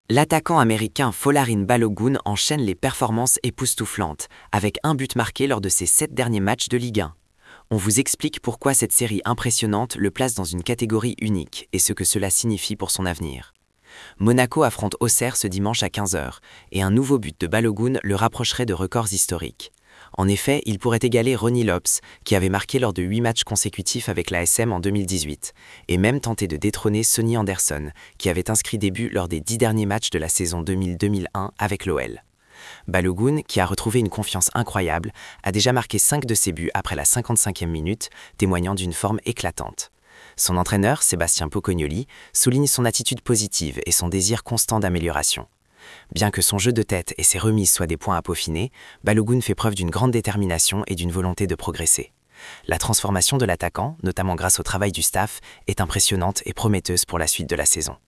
L'attaquant américain Folarin Balogun enchaîne les performances époustouflantes, avec un but marqué lors de ses 7 derniers matchs de Ligue 1. On vous explique pourquoi cette série impressionnante le place dans une catégorie unique et ce que cela signifie pour son avenir. Monaco affronte Auxerre ce dimanche à 15h, et un nouveau but de Balogun le rapprocherait de records historiques. En effet, il pourrait égaler Ronnie Lopes, qui avait marqué lors de 8 matchs consécutifs avec l'ASM en 2018, et même tenter de détrôner Sonny Anderson, qui avait inscrit des buts lors des 10 derniers matchs de la saison 2000-2001 avec l'OL. Balogun, qui a retrouvé une confiance incroyable, a déjà marqué 5 de ses buts après la 55e minute, témoignant d'une forme éclatante. Son entraîneur, Sébastien Pocognoli, souligne son attitude positive et son désir constant d'amélioration. Bien que son jeu de tête et ses remises soient des points à peaufiner, Balogun fait preuve d'une grande détermination et d'une volonté de progresser. La transformation de l'attaquant, notamment grâce au travail du staff, est impressionnante et prometteuse pour la suite de la saison.